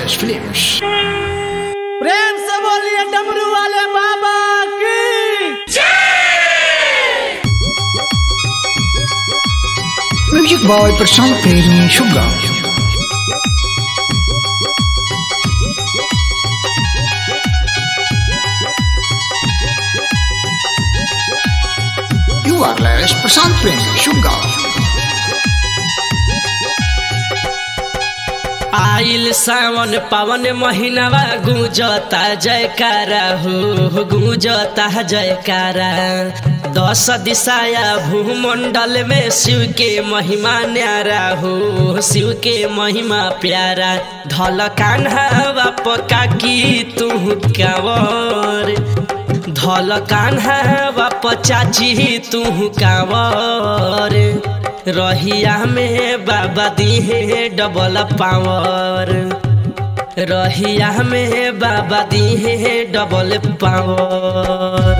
Kailash Films। प्रेम से बोलिए डमरू वाले बाबा की जय। म्यूजिक बॉय प्रशांत प्रेमी Shubhra. You are listening Prashant प्रेमी शुभ्रा। आइल सावन पावन महीनावा गुंजता जयकारा हो गुंजता जयकारा। 10 दिशाया भूमंडल में शिव के महिमा न्यारा हो शिव के महिमा प्यारा। धल कान्हा पका की तू कांवर धल कान्हा बाप चाची तू कांवर। रहिया में बाबा दिहे डबल पावर रहिया में बाबा दिहे डबल पावर।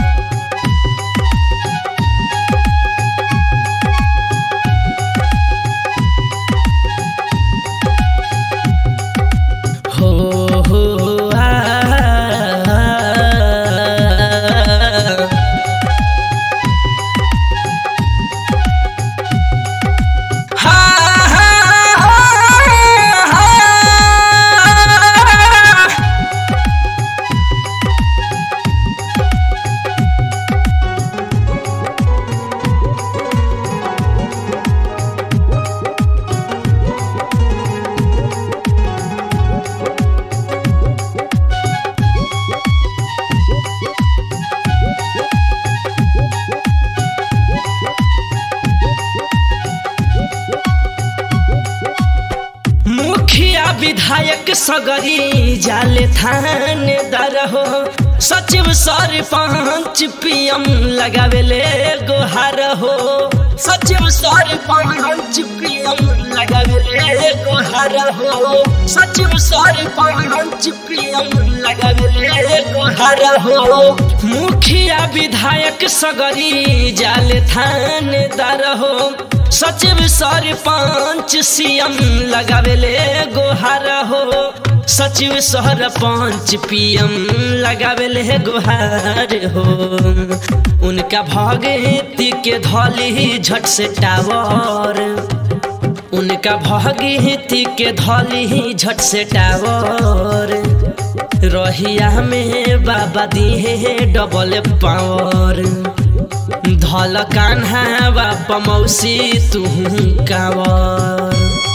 विधायक सगरी जाले थानेदार हो सचिव सरपंच पीएम लगावेले गोहार हो सचिव सरपंच पीएम लगावेले गोहार हो सचिव सरपंच पीएम लगावेले गोहार हो। मुखिया विधायक सगरी जाले थानेदार हो सचिव सरपंच सीएम लगावेले गोहार हो सचिव सरपंच पीएम लगावेले गोहार हो। उनका भगती के धली झट से टावर उनका भगती के धली झट से टावर। रहिया में बाबा दिहे डबल पावर धल कान्हा बाप मौसी तू कांवर।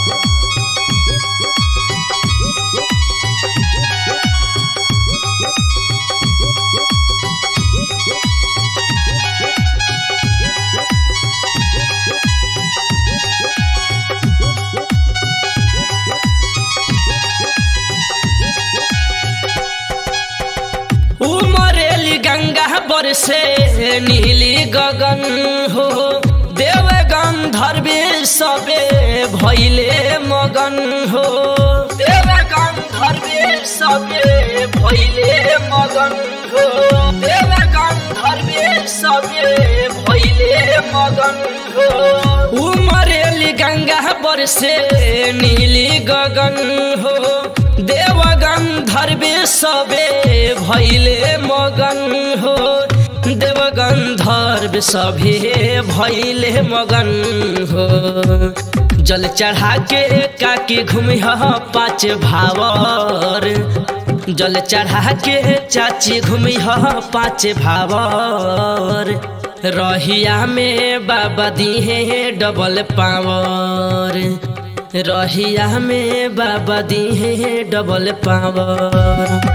उमरेली गंगा बरसे नीली गगन हो देव गंधर्वे सबे भइले मगन हो देव गंधर्वे सबे भइले मगन हो देव गंधर्वे सबे भइले मगन हो। उमरेली गंगा बरसे नीली गगन हो देव गंधर्वे सबे भइले मगन हो देव गंधर्व सभे भइले मगन हो। जल चढ़ा के काके घूमे पाँच भावर जल चढ़ा के चाची घूमे पाँच भावर। रहिया में बाबा दिहे डबल पावर रहिया में बाबा दिहे डबल पावर।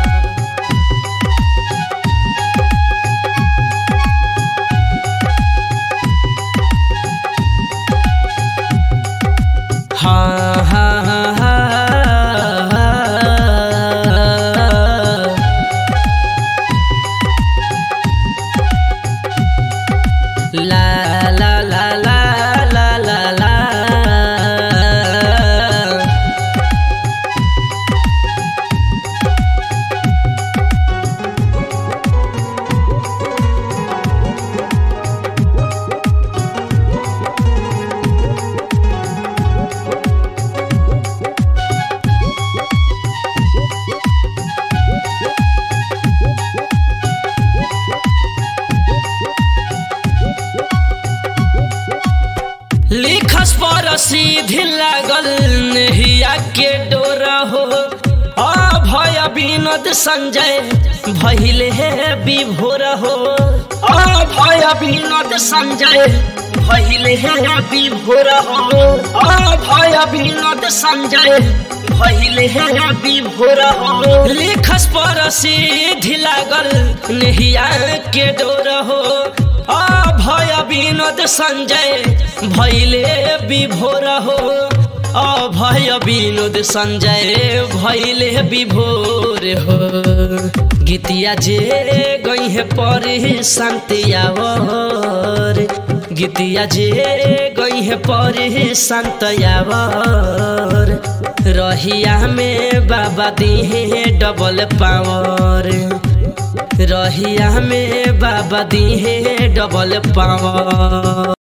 हाँ हाँ हाँ हाँ ला ला ला ला ला ला ला। सीधी लागल नहिया के डोरा हो अभय विनोद संजय भइले विभोर हो अभय विनोद संजय भइले विभोर हो अभय विनोद संजय भइले विभोर हो लिखस पर सीधी लागल नहिया के डोर हो अभय विनोद संजय भइले विभोर हो अभय विनोद संजय भइले विभोर हो गीतिया जे गई है पर शांतियावर गीतिया जे गई है पर शांतियावर रहिया में बाबा दिहे डबल पावर रहिया में बाबा दिहे डबल पावर।